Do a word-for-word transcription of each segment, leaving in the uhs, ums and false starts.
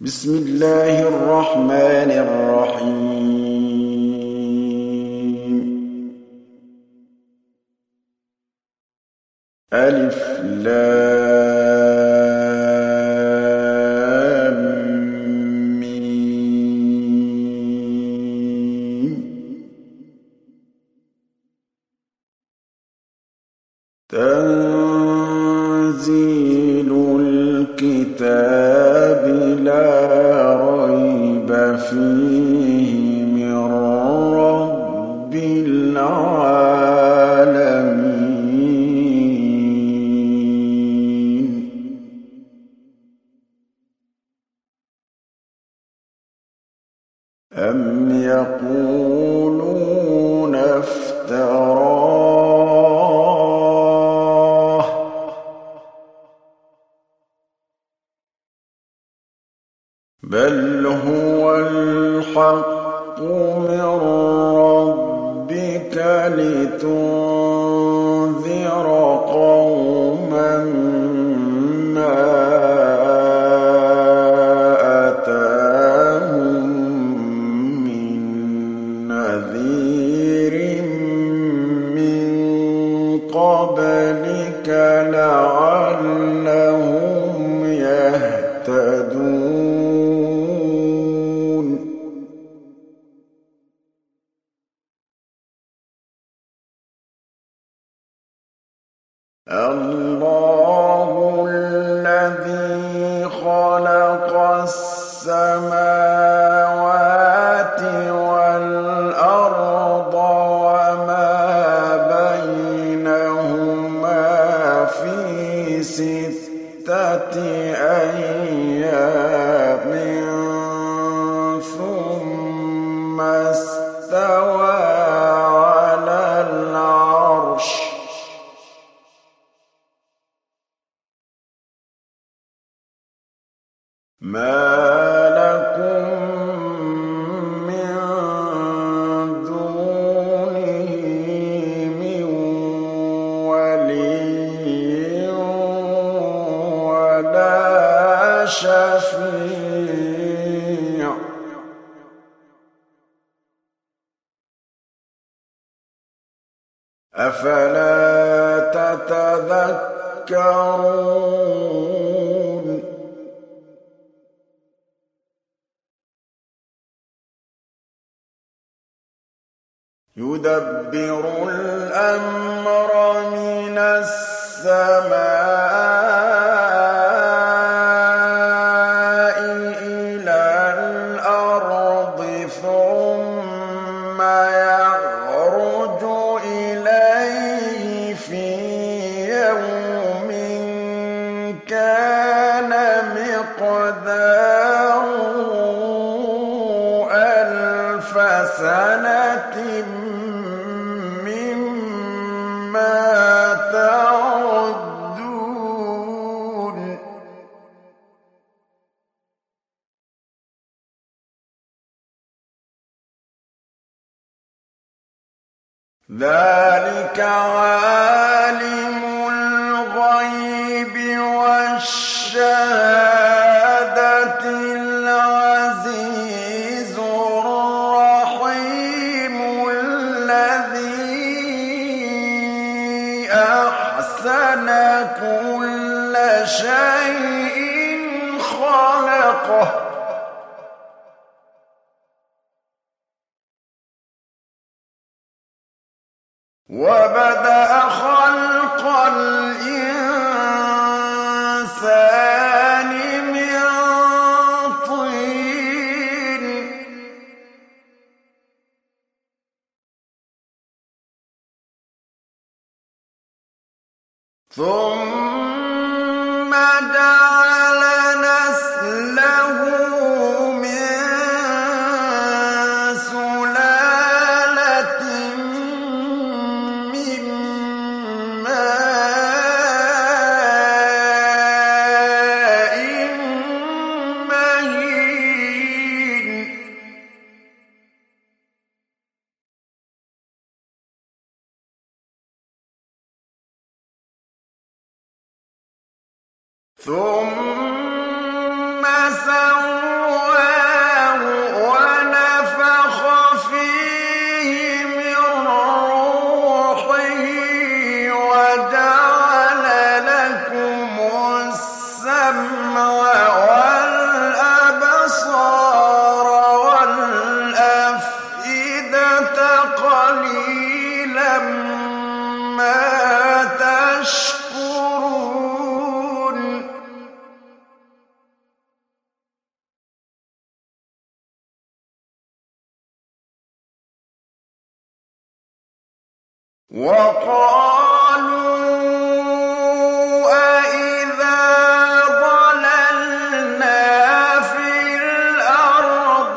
بسم الله الرحمن الرحيم. ألف لام ميم. تنزيل الكتاب لا ريب فيه من رب العالمين. أم يقولون افتراه بل هو الحق من ربك لتنذر قوما ما أتاهم من نذير من قبلك لعلهم يهتدون. الله الذي خلق السماوات والأرض وما بينهما في ستة أيام ثم استوى على العرش. ما لكم من دونه من ولي ولا شفيع أفلا تتذكرون. يدبر الأمر من السماء إلى الأرض ثم يعرج إليه في يوم كان مقداره ألف سنة مما تعدون. ذلك عالم الغيب والشهادة العزيز الرحيم الذي أحسن كل شيء خلقه وبدأ خلق الإنسان من طين ثم جعل نسله من سلالة من ماء مهين. ثم سوى وقالوا أإذا ضللنا في الأرض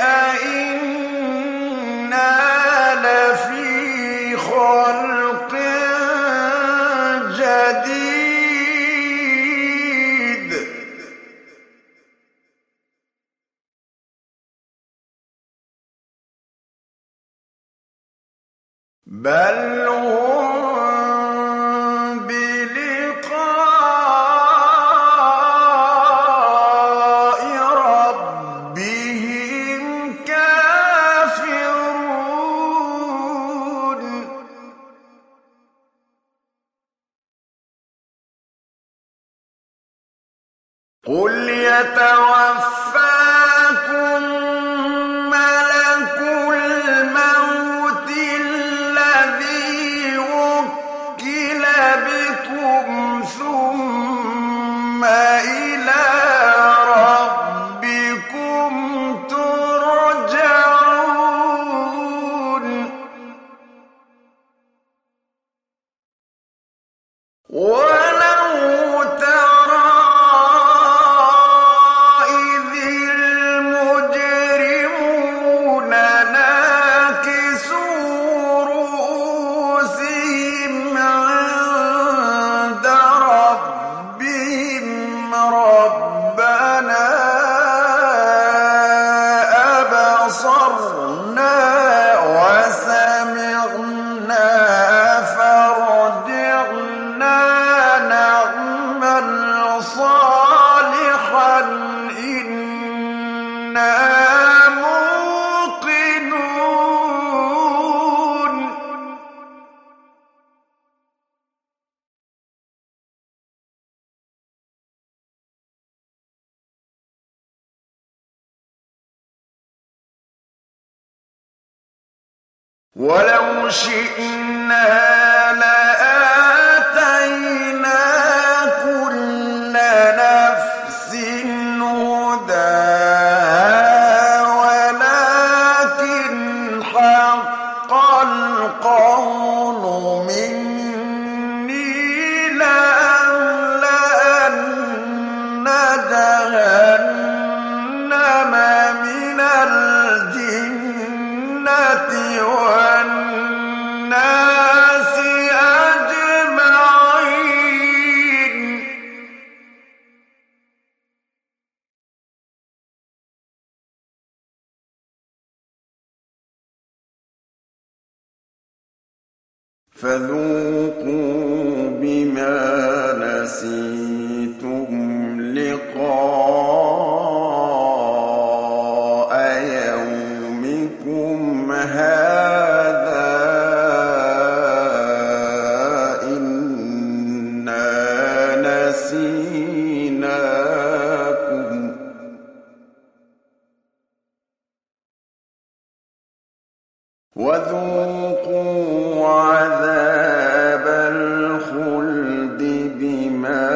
أإنا لفي خلق جديد بل هم بلقاء ربهم كافرون قل يتوفاكم ملك الموت الذي وكل بكم ثم إلى ربكم ترجعون ولو ترى إذ المجرمون ناكسوا رؤوسهم عند ربهم ربنا أبصرنا وسمعنا فارجعنا نعمل صالحا إنا موقنون ولو شئنا لآتينا كل نفس هداها ولكن حق القول مني لأملأن جهنم من الجنة والناس أجمعين فذوقوا بما نسيتم لقاء يومكم هذا إنا نسيناكم وذوقوا عذاب الخلد بما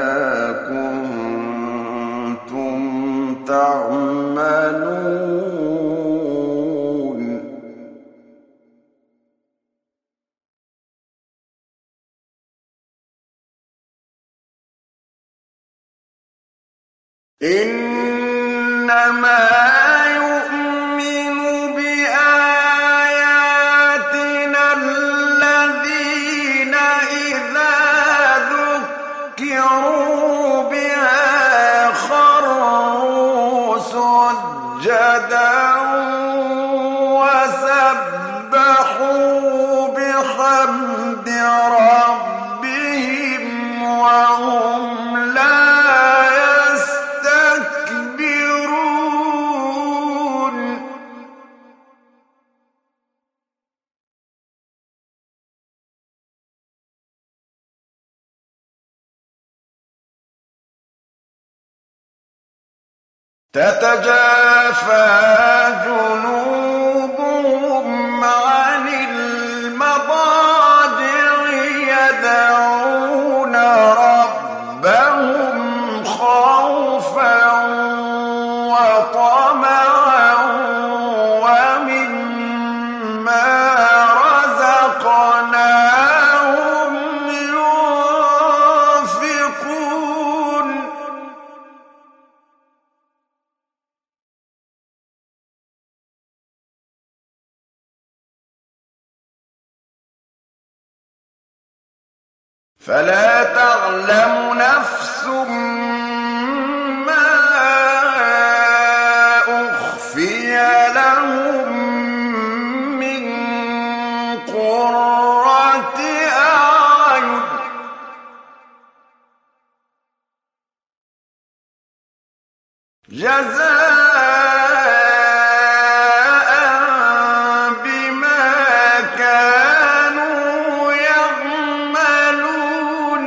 كنتم تعملون إنما يؤمن بآياتنا الذين إذا ذكروا بها خروا سجدا وسبحوا بحمد ربهم وهم لا يستكبرون تتجافى جنوبهم عن المضاجع يدعون ربهم خوفا وطمعا ومما رزقناهم فلا تعلم نفس ما أخفي لهم من قرة أعين جزاء بما كانوا يعملون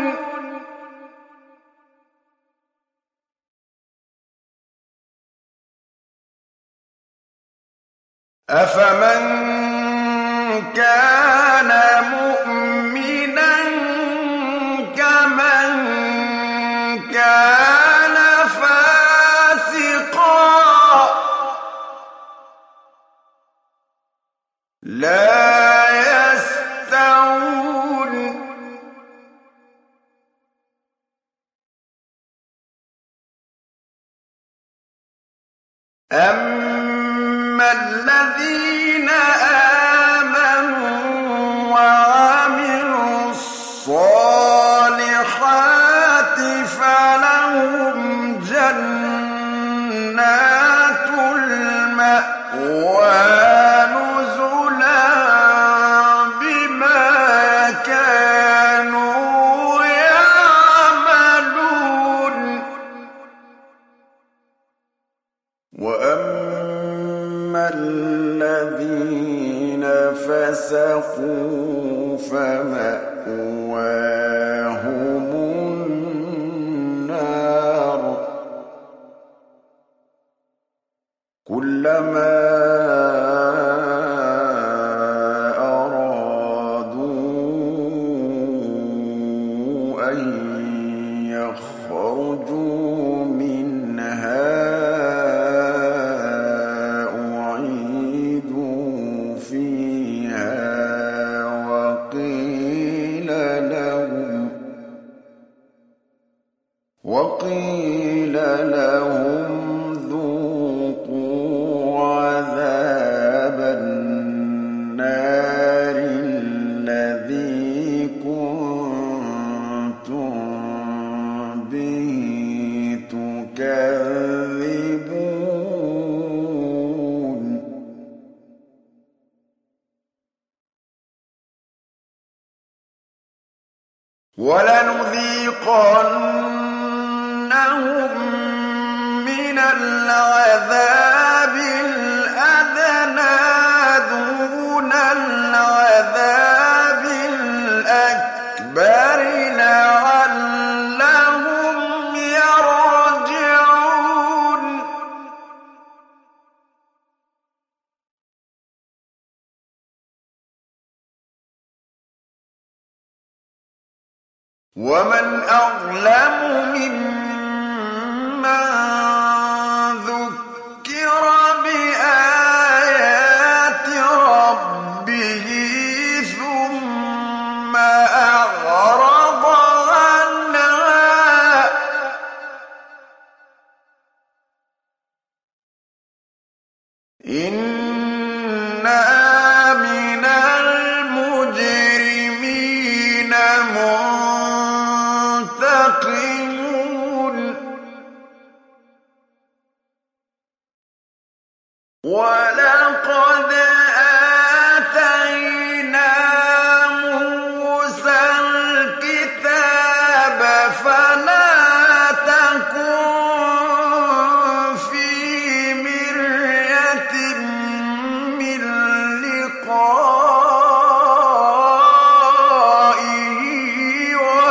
أفمن كان مؤمنا كمن كان فاسقا لا يستوون أما الذين آمنوا وعملوا الصالحات فلهم جنات المأوى نزلا بما كانوا يعملون وأما الذين فسقوا فمأواهم النار كلما أرادوا أن يخرجوا منها أعيدوا فيها وقيل لهم وقيل لهم ذوقوا عذاب النار الذي كنتم به تكذبون ولنذيقنهم من العذاب الأدنى دون العذاب الأكبر لعلهم يرجعون ومن أظلم ممن ذكر بآيات ربه ثم أعرض عنها إنا من المجرمين منتقمون ولقد آتينا موسى الكتاب فلا تكن في مرية من لقائه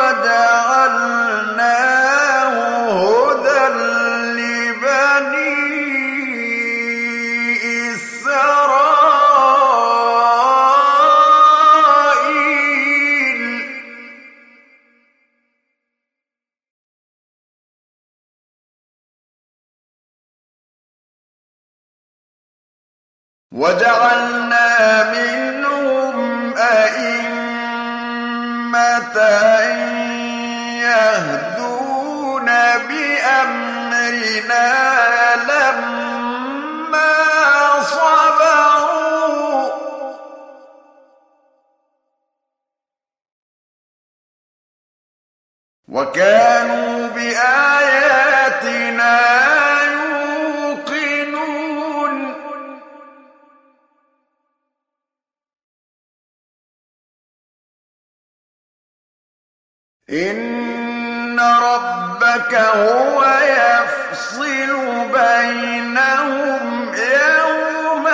وجعلناه هدى لبني إسرائيل وجعلنا منهم أئمة يهدون بأمرنا لما صبروا وكانوا بآياتنا يوقنون إن ربك هو يفصل بينهم يوم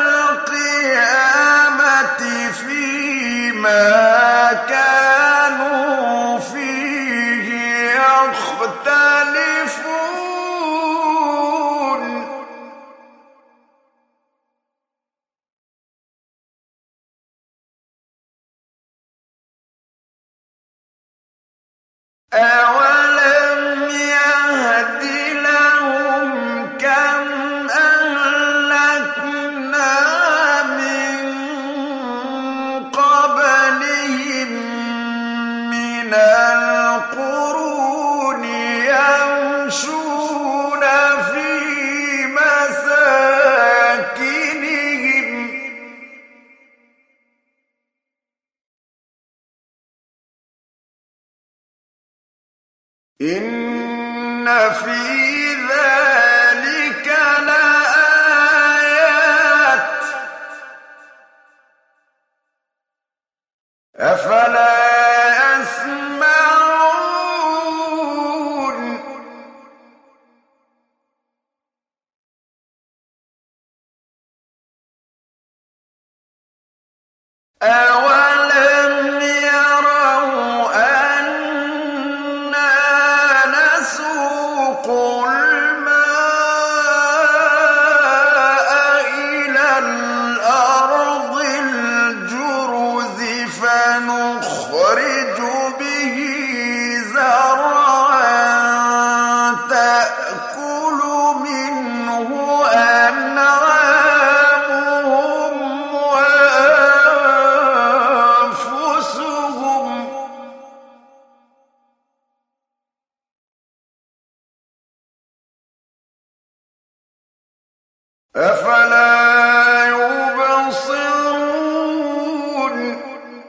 القيامة فيما كانوا فيه يختلفون أولم يهد لهم كم أهلكنا من قبلهم من القرون يمشون في مساكنهم إن في ذلك لآيات أفلا يسمعون أولم يروا أنا نسوق الماء إلى الأرض الجرز فنخرج به زرعا تأكل منه أنعامهم وأنفسهم أفلا يبصرون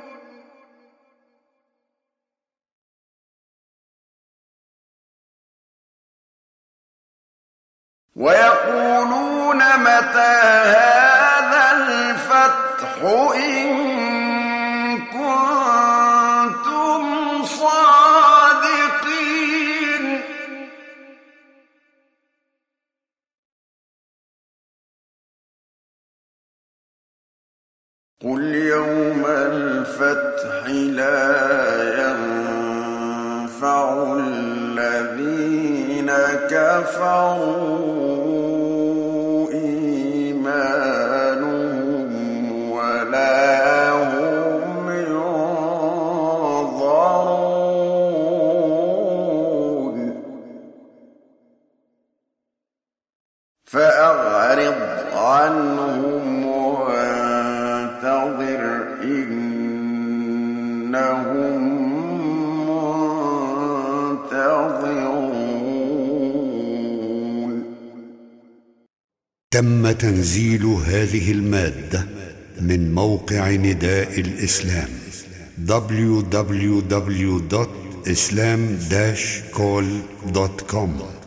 ويقولون متى هذا الفتح إن كنتم صادقين قل يوم الفتح لا ينفع الذين كفروا إيمانهم ولا هم ينظرون فأعرض عنهم وانتظر إنهم منتظرون. تم تنزيل هذه المادة من موقع نداء الإسلام دبليو دبليو دبليو دوت إسلام داش كول دوت كوم.